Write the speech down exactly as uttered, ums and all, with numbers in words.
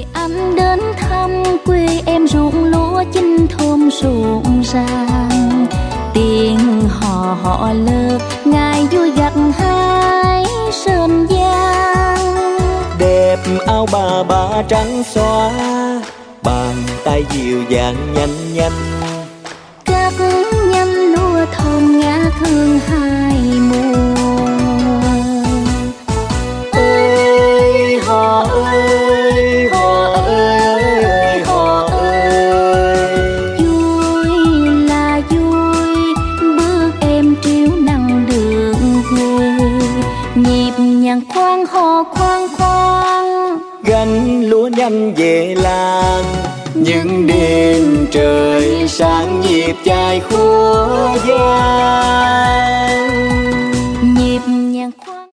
anh đến thăm quê em ruộng lúa chín thơm rộn ràng, tiếng hò họ lơ ngày vui gặt hái sơn giang. Đẹp áo bà ba trắng xóa, bàn tay dịu dàng nhanh nhanh, cắt nhánh lúa thơm ngát hương hai mùa. Ơi họ ơi, họ ơi, họ ơi. Vui là vui, bước em triếu nắng đường về, nhịp nhàng khoan hò khoan khoan, Gánh lúa nhanh về làng, những đêm trời sáng nhịp chài khua vang.